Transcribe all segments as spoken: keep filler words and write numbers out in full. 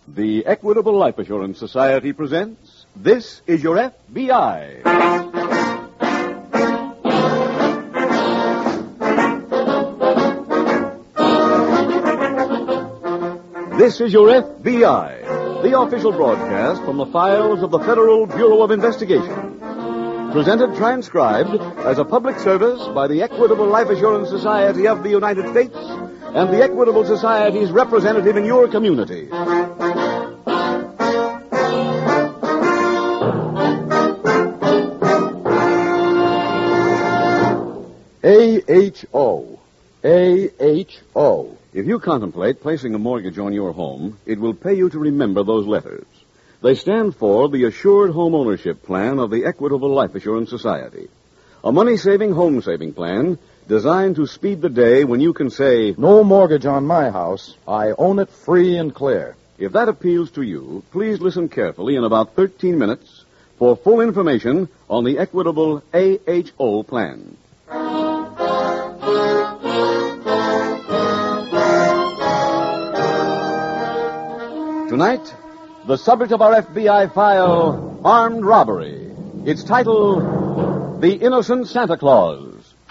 The Equitable Life Assurance Society presents This Is Your F B I. This is Your F B I, the official broadcast from the files of the Federal Bureau of Investigation. Presented transcribed as a public service by the Equitable Life Assurance Society of the United States and the Equitable Society's representative in your community. A H O. A H O. If you contemplate placing a mortgage on your home, it will pay you to remember those letters. They stand for the Assured Home Ownership Plan of the Equitable Life Assurance Society. A money-saving home-saving plan designed to speed the day when you can say, "No mortgage on my house. I own it free and clear." If that appeals to you, please listen carefully in about thirteen minutes for full information on the Equitable A H O plan. Tonight, the subject of our F B I file, Armed Robbery. Its title, The Innocent Santa Claus.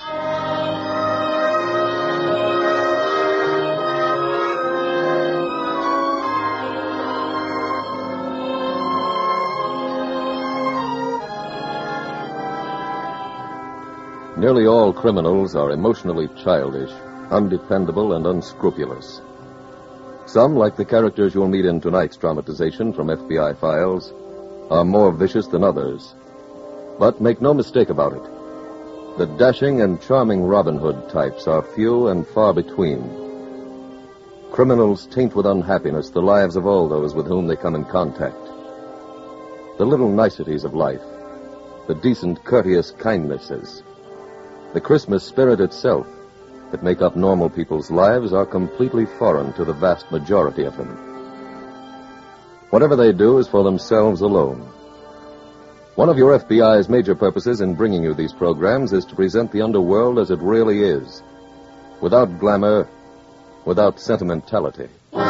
Nearly all criminals are emotionally childish, undependable, and unscrupulous. Some, like the characters you'll meet in tonight's dramatization from F B I Files, are more vicious than others. But make no mistake about it. The dashing and charming Robin Hood types are few and far between. Criminals taint with unhappiness the lives of all those with whom they come in contact. The little niceties of life, the decent, courteous kindnesses, the Christmas spirit itself that make up normal people's lives are completely foreign to the vast majority of them. Whatever they do is for themselves alone. One of your F B I's major purposes in bringing you these programs is to present the underworld as it really is, without glamour, without sentimentality.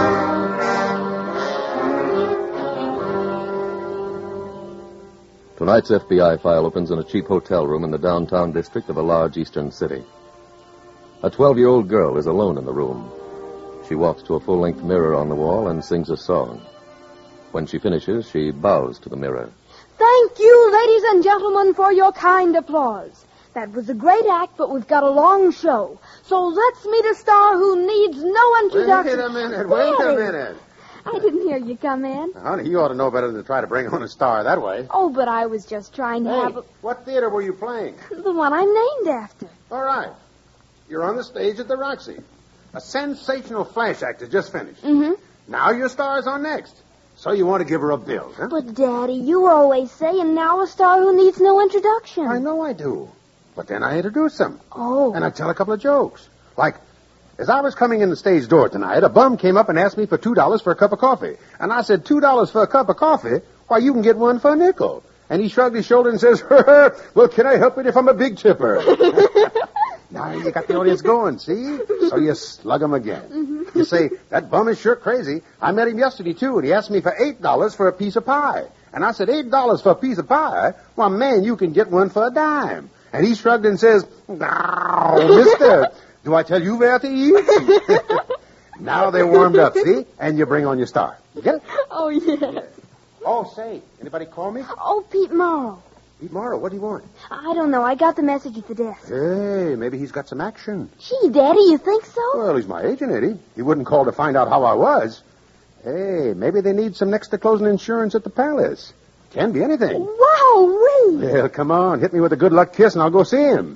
Tonight's F B I file opens in a cheap hotel room in the downtown district of a large eastern city. A twelve-year-old girl is alone in the room. She walks to a full-length mirror on the wall and sings a song. When she finishes, she bows to the mirror. Thank you, ladies and gentlemen, for your kind applause. That was a great act, but we've got a long show. So let's meet a star who needs no introduction. Wait a minute, wait a minute. I didn't hear you come in. Honey, you ought to know better than to try to bring on a star that way. Oh, but I was just trying to Hey, have a... what theater were you playing? The one I'm named after. All right. You're on the stage at the Roxy. A sensational flash act has just finished. Mm-hmm. Now your star's on next. So you want to give her a bill, huh? But, Daddy, you always say, and now a star who needs no introduction. I know I do. But then I introduce them. Oh. And I tell a couple of jokes. Like, as I was coming in the stage door tonight, a bum came up and asked me for two dollars for a cup of coffee. And I said, two dollars for a cup of coffee? Why, you can get one for a nickel. And he shrugged his shoulder and says, well, can I help it if I'm a big tipper? Now you got the audience going, see? So you slug him again. Mm-hmm. You say, that bum is sure crazy. I met him yesterday, too, and he asked me for eight dollars for a piece of pie. And I said, eight dollars for a piece of pie? Well, man, you can get one for a dime. And he shrugged and says, oh, mister, do I tell you where to eat? Now they're warmed up, see? And you bring on your star. You get it? Oh, yes. Yeah. Oh, say, anybody call me? Oh, Pete Morrow. Pete Morrow, what do you want? I don't know. I got the message at the desk. Hey, maybe he's got some action. Gee, Daddy, you think so? Well, he's my agent, Eddie. He wouldn't call to find out how I was. Hey, maybe they need some next-to-closing insurance at the palace. Can be anything. Wow-wee! Well, come on. Hit me with a good luck kiss and I'll go see him.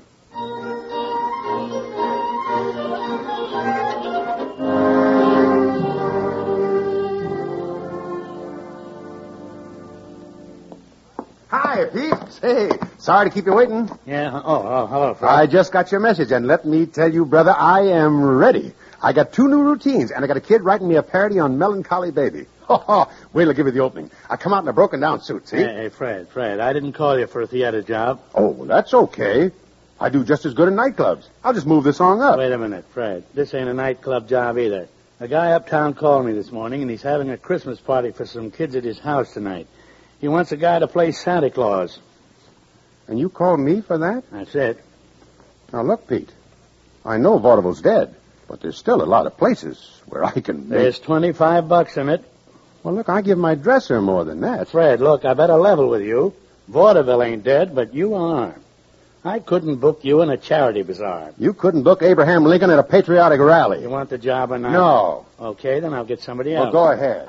Hi, Pete. Say, sorry to keep you waiting. Yeah. Oh, oh, hello, Fred. I just got your message, and let me tell you, brother, I am ready. I got two new routines, and I got a kid writing me a parody on Melancholy Baby. Oh, wait till I give you the opening. I come out in a broken-down suit, see? Hey, hey, Fred, Fred, I didn't call you for a theater job. Oh, well, that's okay. I do just as good in nightclubs. I'll just move the song up. Wait a minute, Fred. This ain't a nightclub job either. A guy uptown called me this morning, and he's having a Christmas party for some kids at his house tonight. He wants a guy to play Santa Claus. And you called me for that? That's it. Now, look, Pete. I know Vaudeville's dead, but there's still a lot of places where I can make... There's twenty-five bucks in it. Well, look, I give my dresser more than that. Fred, look, I better level with you. Vaudeville ain't dead, but you are. I couldn't book you in a charity bazaar. You couldn't book Abraham Lincoln at a patriotic rally. You want the job or not? No. Okay, then I'll get somebody Well, else. go ahead.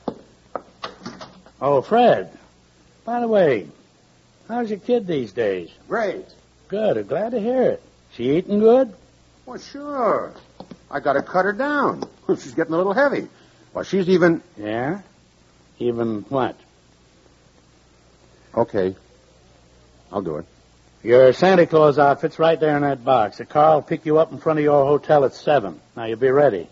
Oh, Fred. By the way, how's your kid these days? Great. Good. I'm glad to hear it. She eating good? Well, sure. I got to cut her down. She's getting a little heavy. Well, she's even... Yeah? Even what? Okay. I'll do it. Your Santa Claus outfit's right there in that box. The car will pick you up in front of your hotel at seven. Now, you be ready.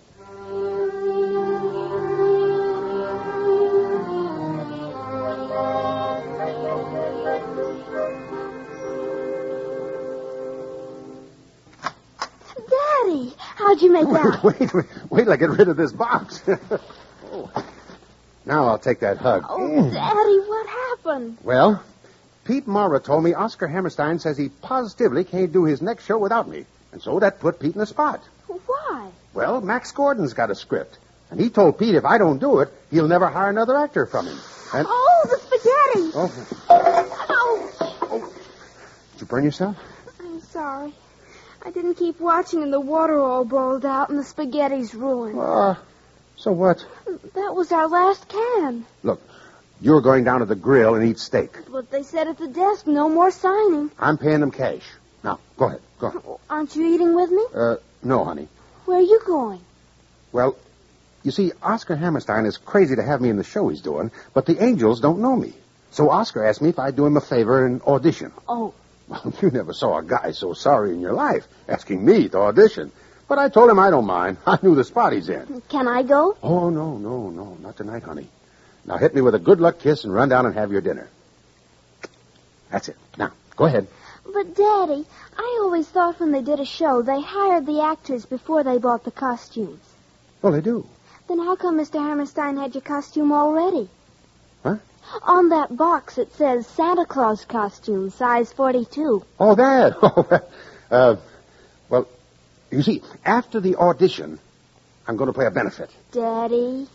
Daddy, how'd you make that? Wait, wait, wait, wait till I get rid of this box. Oh. Now I'll take that hug. Oh, Daddy, what happened? Well, Pete Mara told me Oscar Hammerstein says he positively can't do his next show without me. And so that put Pete in the spot. Why? Well, Max Gordon's got a script. And he told Pete if I don't do it, he'll never hire another actor from him. And... Oh, the spaghetti! Oh. Ouch! Did you burn yourself? I'm sorry. I didn't keep watching and the water all boiled out and the spaghetti's ruined. Uh, so what? That was our last can. Look, you're going down to the grill and eat steak. But they said at the desk, no more signing. I'm paying them cash. Now, go ahead. Go ahead. Aren't you eating with me? Uh, no, honey. Where are you going? Well, you see, Oscar Hammerstein is crazy to have me in the show he's doing, but the Angels don't know me. So Oscar asked me if I'd do him a favor and audition. Oh. Well, you never saw a guy so sorry in your life, asking me to audition. But I told him I don't mind. I knew the spot he's in. Can I go? Oh, no, no, no, not tonight, honey. Now hit me with a good luck kiss and run down and have your dinner. That's it. Now, go ahead. But, Daddy, I always thought when they did a show, they hired the actors before they bought the costumes. Well, they do. Then how come Mister Hammerstein had your costume already? Huh? On that box it says Santa Claus costume, size forty-two. Oh, that. Oh, uh, well, you see, after the audition, I'm going to play a benefit. Daddy?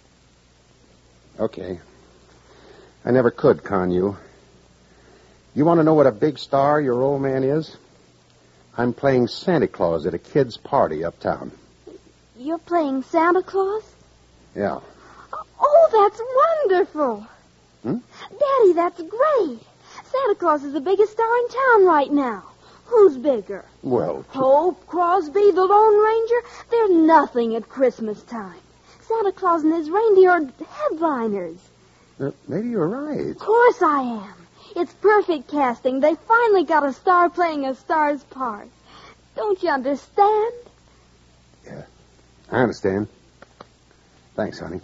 Okay. I never could con you. You want to know what a big star your old man is? I'm playing Santa Claus at a kid's party uptown. You're playing Santa Claus? Yeah. Oh, that's wonderful. Hmm? Daddy, that's great. Santa Claus is the biggest star in town right now. Who's bigger? Well, Hope, Crosby, the Lone Ranger? They're nothing at Christmas time. Santa Claus and his reindeer are headliners. uh, maybe you're right. Of course I am. It's perfect casting. They finally got a star playing a star's part. Don't you understand? Yeah, I understand. Thanks, honey.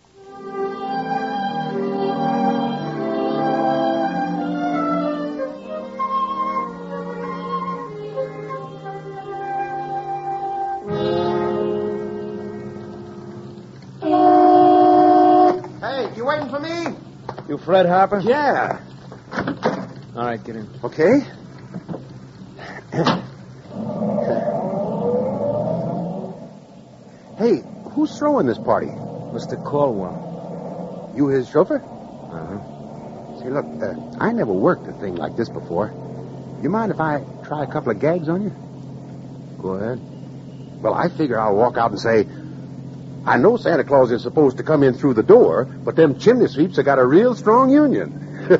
Hey, you waiting for me? You Fred Harper? Yeah. All right, get in. Okay. Hey, who's throwing this party? Mister Caldwell. You his chauffeur? Uh-huh. See, look, uh, I never worked a thing like this before. You mind if I try a couple of gags on you? Go ahead. Well, I figure I'll walk out and say, I know Santa Claus is supposed to come in through the door, but them chimney sweeps have got a real strong union.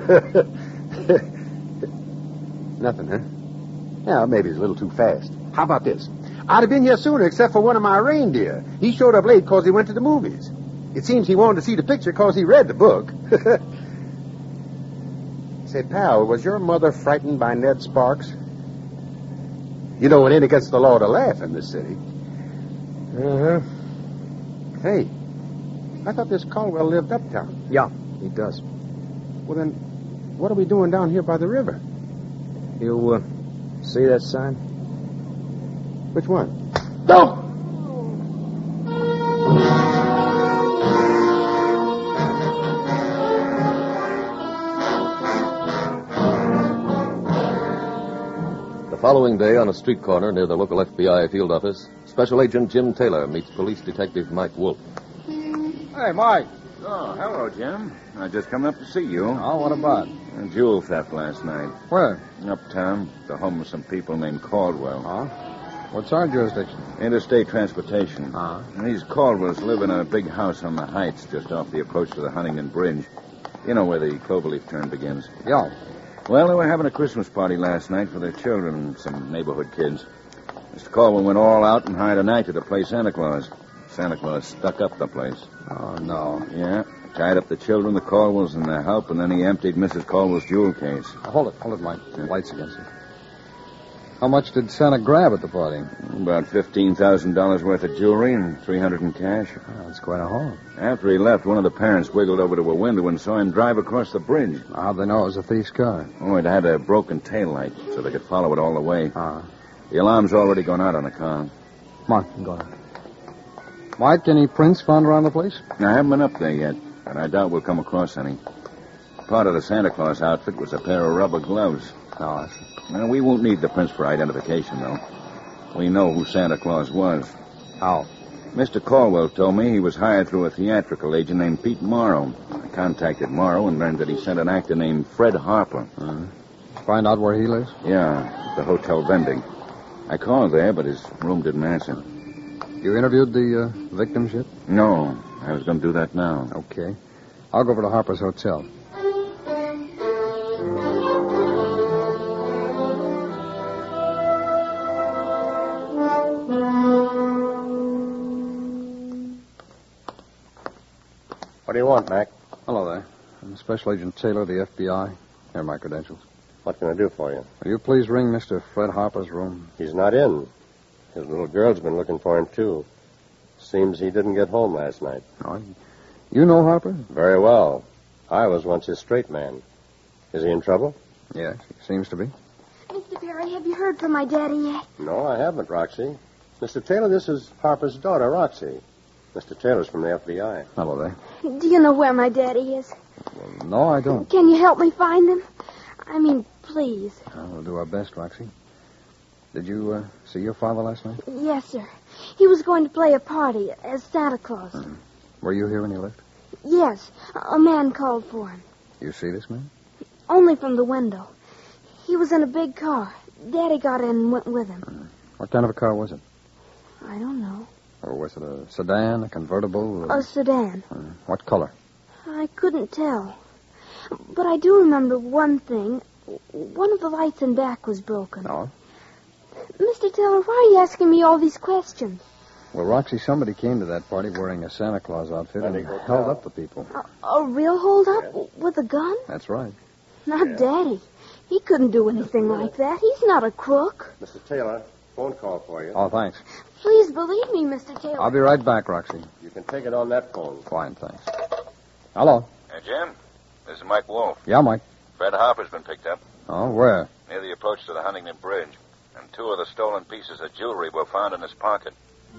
Nothing, huh? Yeah, maybe it's a little too fast. How about this? I'd have been here sooner except for one of my reindeer. He showed up late because he went to the movies. It seems he wanted to see the picture because he read the book. Say, pal, was your mother frightened by Ned Sparks? You know, it ain't against the law to laugh in this city. Uh-huh. Hey, I thought this Caldwell lived uptown. Yeah, he does. Well, then, what are we doing down here by the river? You, uh, see that sign? Which one? Go! following day, on a street corner near the local F B I field office, Special Agent Jim Taylor meets Police Detective Mike Wolf. Hey, Mike. Oh, hello, Jim. I just come up to see you. Oh, what about? A jewel theft last night. Where? Uptown, the home of some people named Caldwell. Huh? What's our jurisdiction? Interstate transportation. Uh-huh. These Caldwells live in a big house on the heights just off the approach to the Huntington Bridge. You know where the Cloverleaf turn begins. Yeah. Well, they were having a Christmas party last night for their children and some neighborhood kids. Mister Caldwell went all out and hired a night to play Santa Claus. Santa Claus stuck up the place. Oh, no. Yeah. Tied up the children, the Caldwells, and their help, and then he emptied Missus Caldwell's jewel case. Hold it. Hold it, Mike. The light's against it. How much did Santa grab at the party? About fifteen thousand dollars worth of jewelry and three hundred dollars in cash. Oh, that's quite a haul. After he left, one of the parents wiggled over to a window and saw him drive across the bridge. How'd they know it was a thief's car? Oh, it had a broken taillight, so they could follow it all the way. Ah. The alarm's already gone out on the car. Come on, I'm going. Mike, any prints found around the place? I haven't been up there yet, but I doubt we'll come across any. Part of the Santa Claus outfit was a pair of rubber gloves. Oh, I see. Well, we won't need the prints for identification, though. We know who Santa Claus was. How? Mister Caldwell told me he was hired through a theatrical agent named Pete Morrow. I contacted Morrow and learned that he sent an actor named Fred Harper. Uh-huh. Find out where he lives? Yeah, the hotel vending. I called there, but his room didn't answer. You interviewed the uh, victims yet? No, I was going to do that now. Okay. I'll go over to Harper's hotel. What do you want, Mac? Hello there. I'm Special Agent Taylor of the F B I. Here are my credentials. What can I do for you? Will you please ring Mister Fred Harper's room? He's not in. His little girl's been looking for him, too. Seems he didn't get home last night. Oh, you know Harper? Very well. I was once his straight man. Is he in trouble? Yes, he seems to be. Mister Perry, have you heard from my daddy yet? No, I haven't, Roxy. Mister Taylor, this is Harper's daughter, Roxy. Mister Taylor's from the F B I. Hello there. Do you know where my daddy is? Well, no, I don't. Can you help me find him? I mean, please. Uh, we'll do our best, Roxy. Did you uh, see your father last night? Yes, sir. He was going to play a party as Santa Claus. Uh, were you here when he left? Yes. A man called for him. You see this man? Only from the window. He was in a big car. Daddy got in and went with him. Uh, what kind of a car was it? I don't know. Or was it a sedan, a convertible? Or... A sedan. Uh, what color? I couldn't tell. But I do remember one thing. One of the lights in back was broken. Oh? Mister Taylor, why are you asking me all these questions? Well, Roxy, somebody came to that party wearing a Santa Claus outfit and held up the people. A, a real hold-up? With a gun? That's right. Not yeah. Daddy. He couldn't do anything like that. He's not a crook. Mister Taylor, phone call for you. Oh, thanks. Please believe me, Mister Taylor. I'll be right back, Roxy. You can take it on that phone. Fine, thanks. Hello. Hey, Jim. This is Mike Wolf. Yeah, Mike. Fred Harper's been picked up. Oh, where? Near the approach to the Huntington Bridge. And two of the stolen pieces of jewelry were found in his pocket.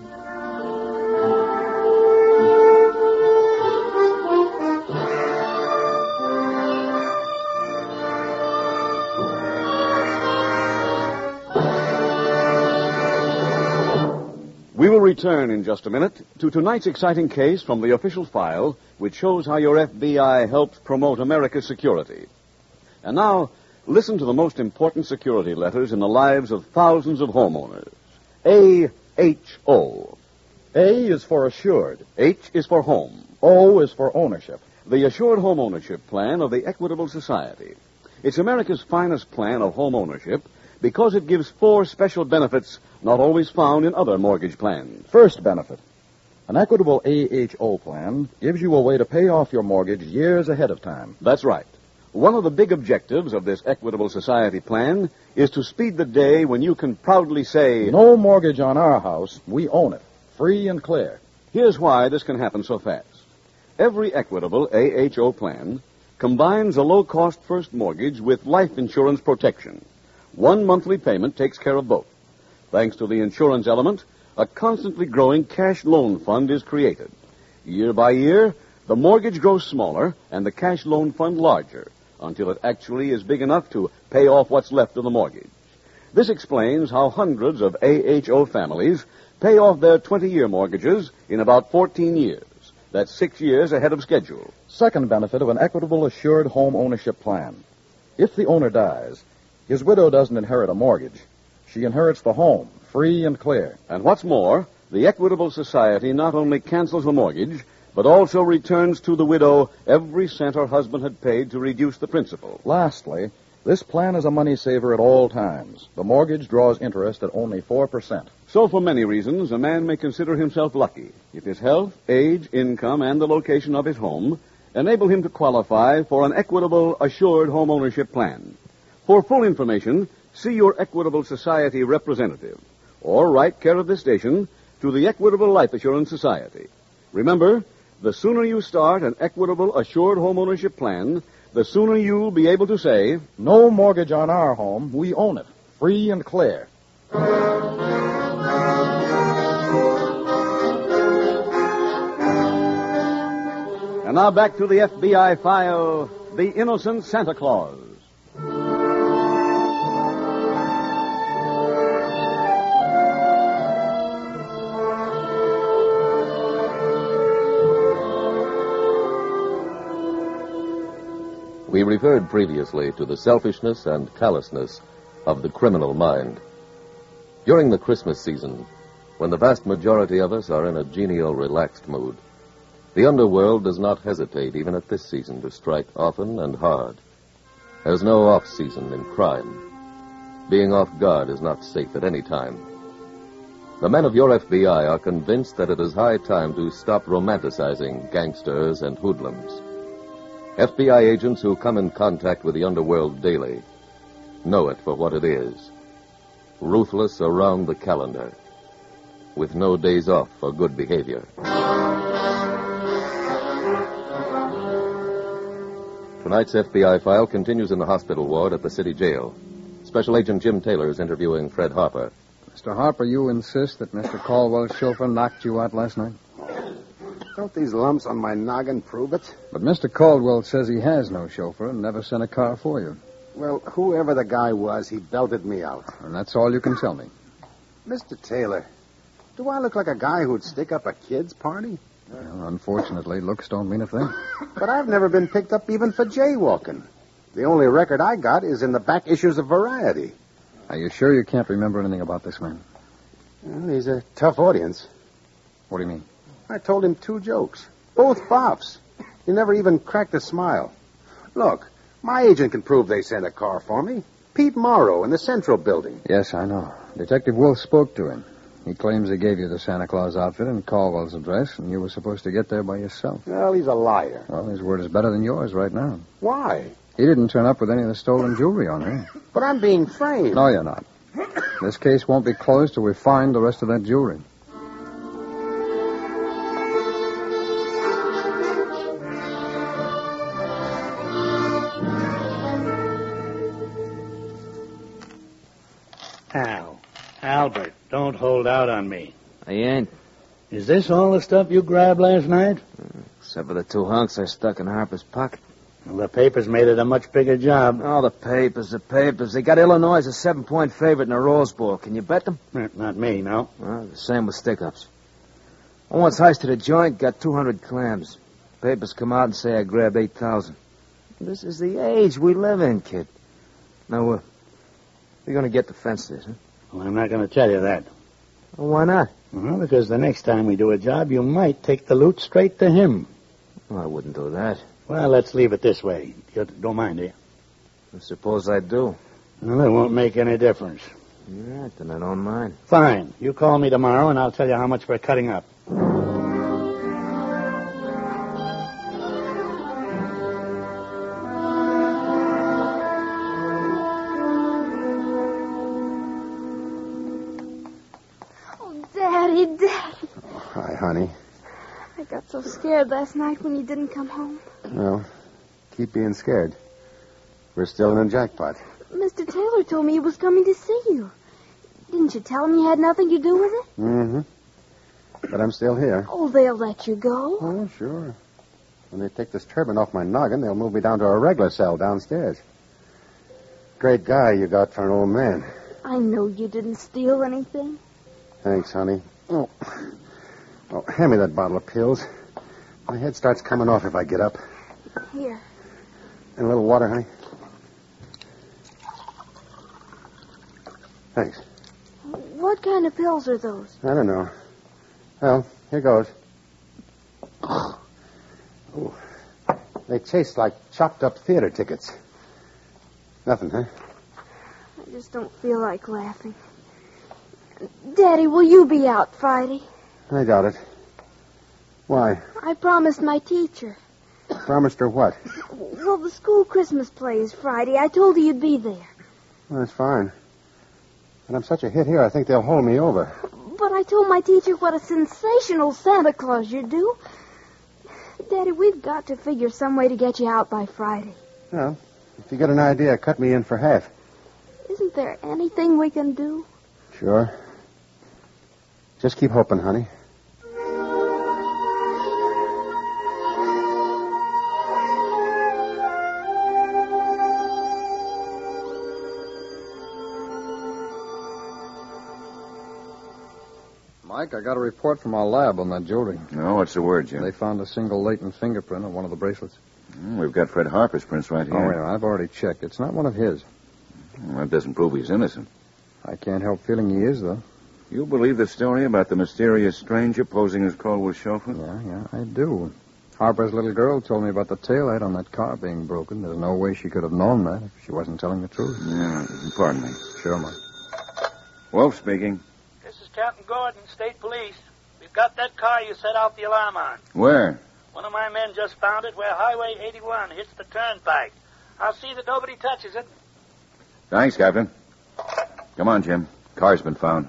We will return in just a minute to tonight's exciting case from the official file, which shows how your F B I helped promote America's security. And now, listen to the most important security letters in the lives of thousands of homeowners. A H O. A is for assured. H is for home. O is for ownership. The Assured Home Ownership Plan of the Equitable Society. It's America's finest plan of home ownership because it gives four special benefits not always found in other mortgage plans. First benefit. An Equitable A H O plan gives you a way to pay off your mortgage years ahead of time. That's right. One of the big objectives of this Equitable Society plan is to speed the day when you can proudly say, no mortgage on our house. We own it. Free and clear. Here's why this can happen so fast. Every Equitable A H O plan combines a low-cost first mortgage with life insurance protection. One monthly payment takes care of both. Thanks to the insurance element, a constantly growing cash loan fund is created. Year by year, the mortgage grows smaller and the cash loan fund larger until it actually is big enough to pay off what's left of the mortgage. This explains how hundreds of A H O families pay off their twenty-year mortgages in about fourteen years. That's six years ahead of schedule. Second benefit of an Equitable Assured Home Ownership Plan. If the owner dies, his widow doesn't inherit a mortgage. She inherits the home, free and clear. And what's more, the Equitable Society not only cancels the mortgage, but also returns to the widow every cent her husband had paid to reduce the principal. Lastly, this plan is a money saver at all times. The mortgage draws interest at only four percent. So for many reasons, a man may consider himself lucky if his health, age, income, and the location of his home enable him to qualify for an Equitable Assured Home Ownership Plan. For full information, see your Equitable Society representative or write care of this station to the Equitable Life Assurance Society. Remember, the sooner you start an Equitable Assured Home Ownership Plan, the sooner you'll be able to say, no mortgage on our home. We own it, free and clear. And now back to the F B I file, The Innocent Santa Claus. We referred previously to the selfishness and callousness of the criminal mind. During the Christmas season, when the vast majority of us are in a genial, relaxed mood, the underworld does not hesitate even at this season to strike often and hard. There's no off-season in crime. Being off guard is not safe at any time. The men of your F B I are convinced that it is high time to stop romanticizing gangsters and hoodlums. F B I agents who come in contact with the underworld daily know it for what it is. Ruthless around the calendar, with no days off for good behavior. Tonight's F B I file continues in the hospital ward at the city jail. Special Agent Jim Taylor is interviewing Fred Harper. Mister Harper, you insist that Mister Caldwell's chauffeur knocked you out last night? Don't these lumps on my noggin prove it? But Mister Caldwell says he has no chauffeur and never sent a car for you. Well, whoever the guy was, he belted me out. And that's all you can tell me. Mister Taylor, do I look like a guy who'd stick up a kid's party? Well, unfortunately, looks don't mean a thing. But I've never been picked up even for jaywalking. The only record I got is in the back issues of Variety. Are you sure you can't remember anything about this man? Well, he's a tough audience. What do you mean? I told him two jokes. Both boffs. He never even cracked a smile. Look, my agent can prove they sent a car for me. Pete Morrow in the Central Building. Yes, I know. Detective Wolf spoke to him. He claims he gave you the Santa Claus outfit and Caldwell's address, and you were supposed to get there by yourself. Well, he's a liar. Well, his word is better than yours right now. Why? He didn't turn up with any of the stolen jewelry on him. But I'm being framed. No, you're not. This case won't be closed till we find the rest of that jewelry. Al. Albert, don't hold out on me. I ain't. Is this all the stuff you grabbed last night? Except for the two hunks I stuck in Harper's pocket. Well, the papers made it a much bigger job. Oh, the papers, the papers. They got Illinois as a seven-point favorite in the Rose Bowl. Can you bet them? Eh, Not me, no. Well, the same with stick-ups. I once heisted a joint, got two hundred clams. Papers come out and say I grabbed eight thousand. This is the age we live in, kid. Now, uh, we're going to get the fences, huh? Well, I'm not going to tell you that. Well, why not? Well, because the next time we do a job, you might take the loot straight to him. Well, I wouldn't do that. Well, let's leave it this way. You don't mind, do you? I suppose I do. Well, it won't make any difference. All right, then I don't mind. Fine. You call me tomorrow, and I'll tell you how much we're cutting up. Oh, Daddy, Daddy. Hi, honey. I got so scared last night when you didn't come home. Well, keep being scared. We're still in a jackpot. Mister Taylor told me he was coming to see you. Didn't you tell him you had nothing to do with it? Mm-hmm. But I'm still here. Oh, they'll let you go. Oh, sure. When they take this turban off my noggin, they'll move me down to a regular cell downstairs. Great guy you got for an old man. I know you didn't steal anything. Thanks, honey. Oh. oh, hand me that bottle of pills. My head starts coming off if I get up. Here. And a little water, honey. Thanks. What kind of pills are those? I don't know. Well, here goes. Ooh. They taste like chopped up theater tickets. Nothing, huh? I just don't feel like laughing. Daddy, will you be out Friday? I doubt it. Why? I promised my teacher. Promised her what? Well, the school Christmas play is Friday. I told her you'd be there. Well, that's fine. But I'm such a hit here, I think they'll hold me over. But I told my teacher what a sensational Santa Claus you do. Daddy, we've got to figure some way to get you out by Friday. Well, if you get an idea, cut me in for half. Isn't there anything we can do? Sure. Just keep hoping, honey. Mike, I got a report from our lab on that jewelry. No, what's the word, Jim? They found a single latent fingerprint on one of the bracelets. Mm, we've got Fred Harper's prints right here. Oh, yeah, I've already checked. It's not one of his. Well, that doesn't prove he's innocent. I can't help feeling he is, though. You believe the story about the mysterious stranger posing as Caldwell's chauffeur? Yeah, yeah, I do. Harper's little girl told me about the taillight on that car being broken. There's no way she could have known that if she wasn't telling the truth. Yeah, pardon me. Sure, Mike. Wolf speaking. This is Captain Gordon, State Police. We've got that car you set off the alarm on. Where? One of my men just found it where Highway eighty-one hits the turnpike. I'll see that nobody touches it. Thanks, Captain. Come on, Jim. Car's been found.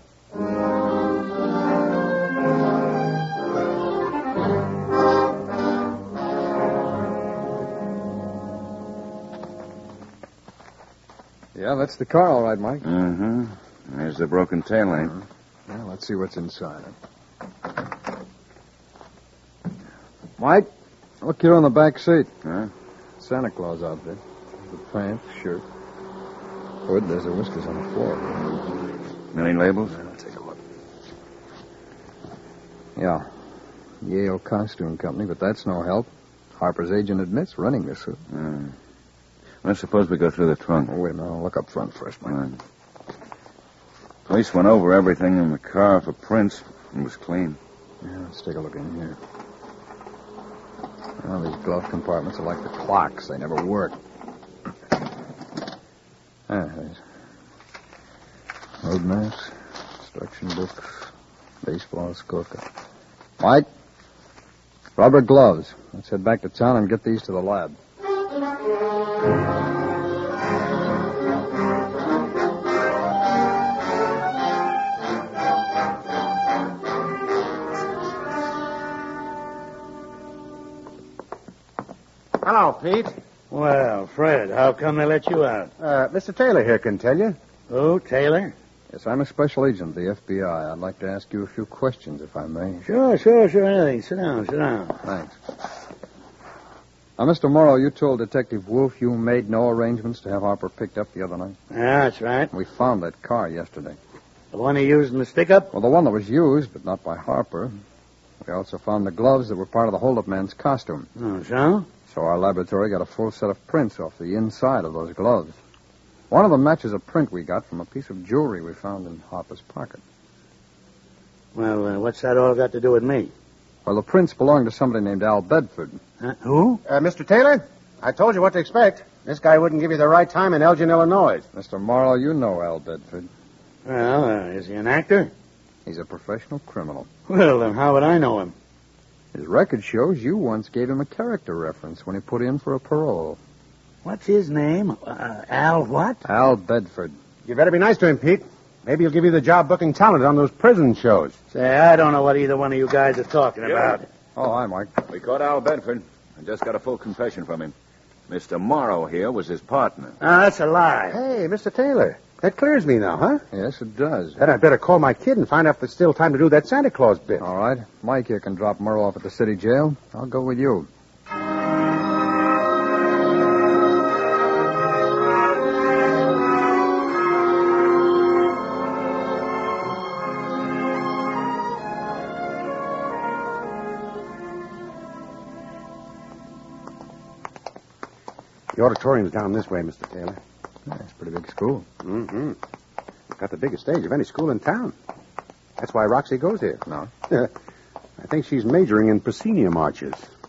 Yeah, that's the car, all right, Mike. Mm-hmm. There's the broken taillight. Uh-huh. Yeah, let's see what's inside it. Mike, look here on the back seat. Huh? Santa Claus outfit. The pants, shirt. Hood, there's the whiskers on the floor. Any labels? Yeah, I'll take a look. Yeah. Yale Costume Company, but that's no help. Harper's agent admits running this suit. Mm. Well, suppose we go through the trunk. Oh, wait a minute. I'll look up front first, Mike. Right. Police went over everything in the car for prints. It was clean. Yeah, let's take a look in here. Well, these glove compartments are like the clocks. They never work. Ah, there's road maps, instruction books, baseball scorecard. Mike, rubber gloves. Let's head back to town and get these to the lab. Hello, Pete. Well, Fred, how come they let you out? Uh, Mister Taylor here can tell you. Oh, Taylor? Yes, I'm a special agent of the F B I. I'd like to ask you a few questions, if I may. Sure, sure, sure, anything. Sit down, sit down. Thanks. Now, Mister Morrow, you told Detective Wolf you made no arrangements to have Harper picked up the other night. Yeah, that's right. We found that car yesterday. The one he used in the stick-up? Well, the one that was used, but not by Harper. We also found the gloves that were part of the hold-up man's costume. Oh, so? So our laboratory got a full set of prints off the inside of those gloves. One of them matches a print we got from a piece of jewelry we found in Harper's pocket. Well, uh, what's that all got to do with me? Well, the prints belong to somebody named Al Bedford. Uh, who? Uh, Mister Taylor, I told you what to expect. This guy wouldn't give you the right time in Elgin, Illinois. Mister Morrow, you know Al Bedford. Well, uh, is he an actor? He's a professional criminal. Well, then how would I know him? His record shows you once gave him a character reference when he put in for a parole. What's his name? Uh, Al what? Al Bedford. You better be nice to him, Pete. Maybe he'll give you the job booking talent on those prison shows. Say, I don't know what either one of you guys are talking about. Oh, hi, Mike. We caught Al Bedford. I just got a full confession from him. Mister Morrow here was his partner. Ah, that's a lie. Hey, Mister Taylor, that clears me now, huh? Yes, it does. Then I'd better call my kid and find out if there's still time to do that Santa Claus bit. All right. Mike here can drop Morrow off at the city jail. I'll go with you. The auditorium's down this way, Mister Taylor. Yeah, it's a pretty big school. Mm-hmm. It's got the biggest stage of any school in town. That's why Roxy goes here. No? I think she's majoring in proscenium arches.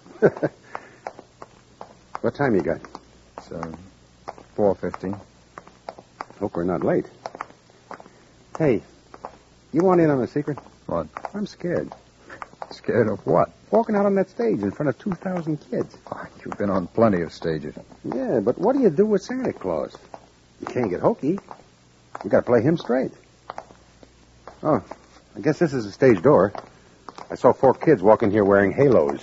What time you got? It's uh, four fifteen. Hope we're not late. Hey, you want in on a secret? What? I'm scared. Scared of what? Walking out on that stage in front of two thousand kids. Oh, you've been on plenty of stages. Yeah, but what do you do with Santa Claus? You can't get hokey. You got to play him straight. Oh, I guess this is the stage door. I saw four kids walk in here wearing halos.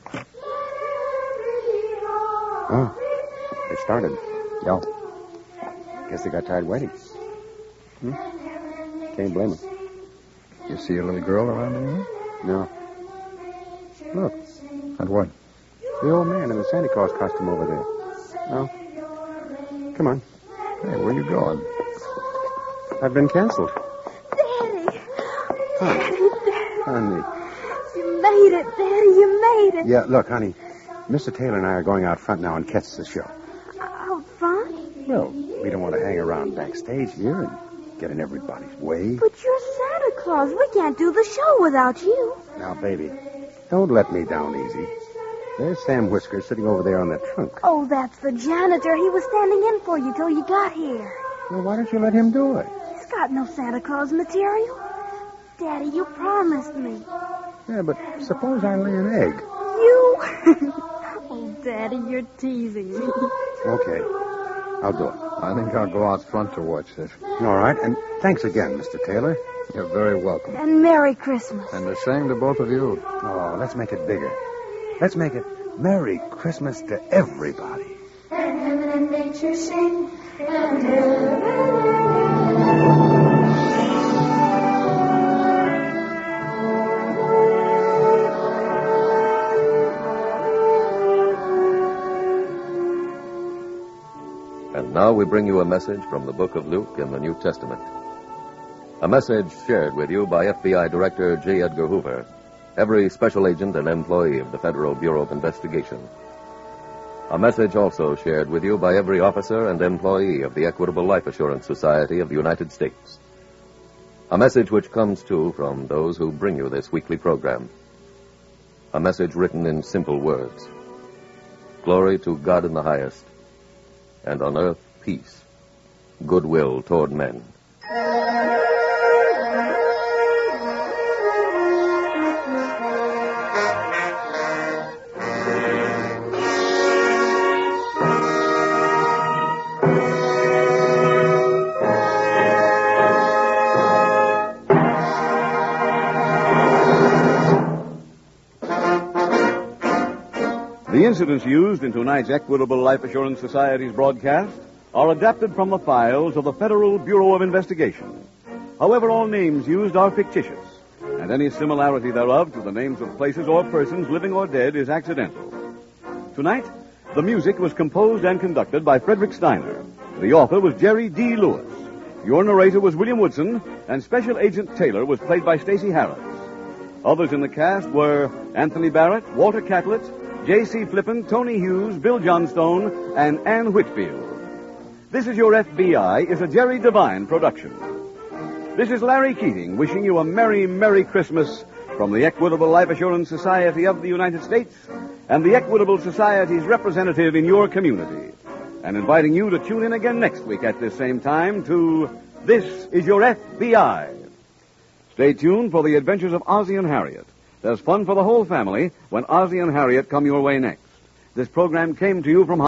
Oh, they started. Yeah. Guess they got tired waiting. Hmm? Can't blame them. You see a little girl around anywhere? No. Look, And what? the old man in the Santa Claus costume over there. No. Come on. Hey, where you going? I've been canceled. Daddy. Honey. Honey. You made it, Daddy. You made it. Yeah, look, honey. Mister Taylor and I are going out front now and catch the show. Out front? Well, we don't want to hang around backstage here and get in everybody's way. But you're Santa Claus. We can't do the show without you. Now, baby, don't let me down easy. There's Sam Whiskers sitting over there on that trunk. Oh, that's the janitor. He was standing in for you till you got here. Well, why don't you let him do it? He's got no Santa Claus material. Daddy, you promised me. Yeah, but suppose I lay an egg. You? Oh, Daddy, you're teasing me. Okay, I'll do it. I think I'll go out front to watch this. All right, and thanks again, Mister Taylor. You're very welcome. And Merry Christmas. And the same to both of you. Oh, let's make it bigger. Let's make it Merry Christmas to everybody. And heaven and nature sing, and heaven. And now we bring you a message from the book of Luke in the New Testament. A message shared with you by F B I Director J. Edgar Hoover, every special agent and employee of the Federal Bureau of Investigation. A message also shared with you by every officer and employee of the Equitable Life Assurance Society of the United States. A message which comes, too, from those who bring you this weekly program. A message written in simple words. Glory to God in the highest, and on earth peace, goodwill toward men. The incidents used in tonight's Equitable Life Assurance Society's broadcast are adapted from the files of the Federal Bureau of Investigation. However, all names used are fictitious, and any similarity thereof to the names of places or persons living or dead is accidental. Tonight, the music was composed and conducted by Frederick Steiner. The author was Jerry D. Lewis. Your narrator was William Woodson, and Special Agent Taylor was played by Stacey Harris. Others in the cast were Anthony Barrett, Walter Catlett, J C. Flippin, Tony Hughes, Bill Johnstone, and Ann Whitfield. This Is Your F B I is a Jerry Devine production. This is Larry Keating wishing you a Merry, Merry Christmas from the Equitable Life Assurance Society of the United States and the Equitable Society's representative in your community, and inviting you to tune in again next week at this same time to This Is Your F B I. Stay tuned for the adventures of Ozzie and Harriet. There's fun for the whole family when Ozzie and Harriet come your way next. This program came to you from